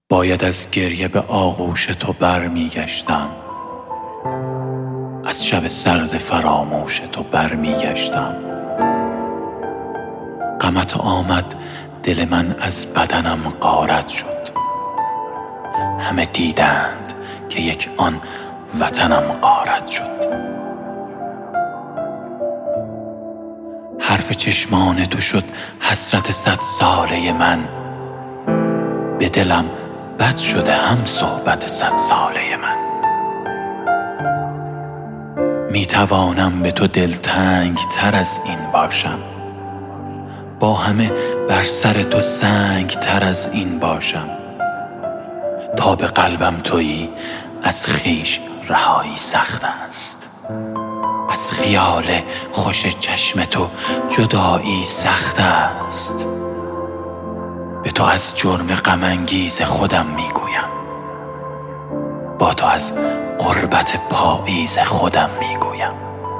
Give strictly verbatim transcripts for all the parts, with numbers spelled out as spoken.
باید از گریه به آغوش تو بر می گشتم، از شب سرد فراموش تو بر می گشتم. غمت آمد دل من از بدنم غارت شد، همه دیدند که یک آن وطنم غارت شد. حرف چشمان تو شد حسرت صد ساله من، به دلم بد شده هم صحبت صد ساله من. می توانم به تو دلتنگ تر از این باشم، با همه بر سر تو سنگ تر از این باشم. تا به قلبم تویی از خویش رهایی سخت است، از خیال خوش چشم تو جدایی سخت است. به تو از جرم غم انگیز خودم میگویم، با تو از غربت پاییز خودم میگویم.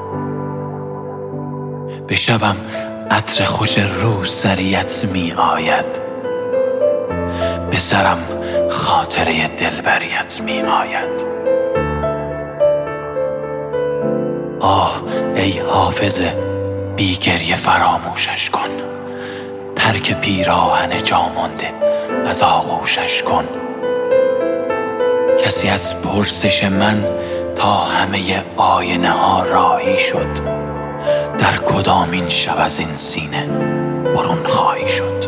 به شبم عطر خوش روسریت می آید، به سرم خاطره دلبریت می آید. آه ای حافظ بی گریه فراموشش کن، ترک پیراهن جا مانده از آغوشش کن. کسی از پرسش من تا همه آینه ها راهی شد، در کدامین شب از این سینه برون خواهی شد.